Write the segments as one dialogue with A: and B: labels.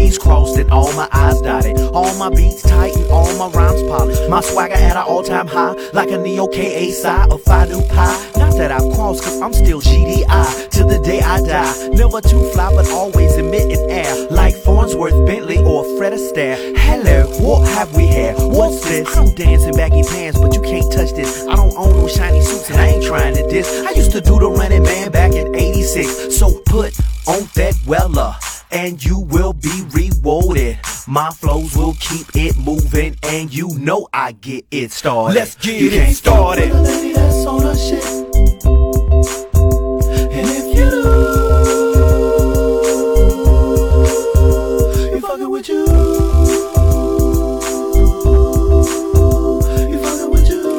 A: T's crossed and all my I's dotted. All my beats tight and all my rhymes polished. My swagger at an all-time high, like a Neo K.A. side of Phi Nu Pi. Not that I've crossed, cause I'm still GDI till the day I die. Never too fly, but always emitting air, like Farnsworth, Bentley, or Fred Astaire. Hello, what have we here? What's this? I don't dance in baggy pants, but you can't touch this. I don't own no shiny suits and I ain't trying to diss. I used to do the Running Man back in '86. So put on that Weller and you will be rewarded. My flows will keep it moving, and you know I get it started. Let's get it started.
B: The lady that's on her shit. And if you do, you fucking with you. You fucking with you.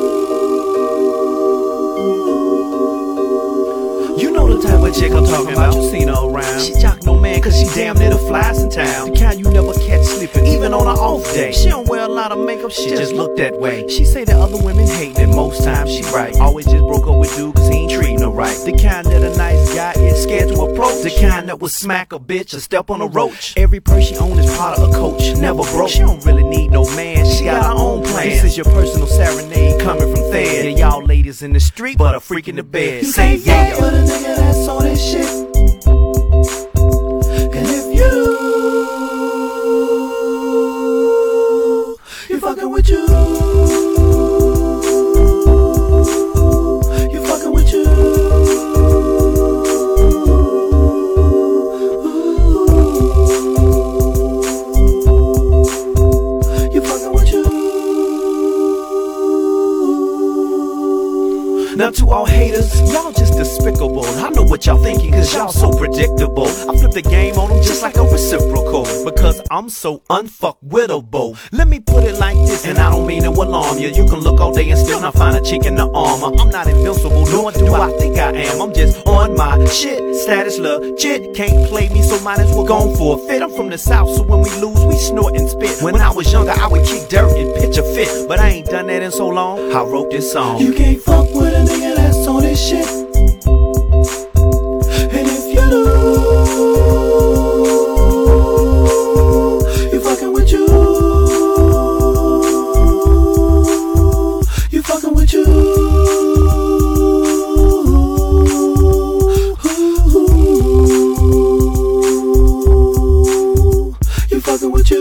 A: You know the type of chick I'm talking about. You seen her around. She jock no man, cause she damn near the flies in town. The kind you never catch sleeping, even on an off day. She don't wear a lot of makeup, she just look that way. She say that other women hate, and most times she right. Always just broke up with dude cause he ain't treating her right. The kind that a nice guy is scared to approach. The kind that will smack a bitch or step on a roach. Every purse she own is part of a coach, never broke. She don't really need no man, she got her own plan. This is your personal serenade coming from Thed. Yeah, y'all ladies in the street, but a freak in the bed.
B: You
A: Say
B: can't
A: yeah.
B: fuck with a nigga that's on his shit. And if you do, you fucking with you. You fucking with you. You fucking with you.
A: Now to all haters, y'all just despicable. I know what y'all thinking, cause y'all so predictable. I flip the game on them just like a reciprocal, because I'm so unfuckwittable. Let me put it like this, and I don't mean to alarm you. You can look all day and still not find a chick in the armor. I'm not invincible, nor do I think I am. I'm just on my shit, status legit. Can't play me, so might as well go for a fit. I'm from the south, so when we lose, we snort and spit. When I was younger, I would kick dirt and pitch a fit, but I ain't done that in so long, I wrote this song.
B: You can't fuck with a nigga that's on his shit. And if you do, you fucking with you. You fucking with you. You fucking with you.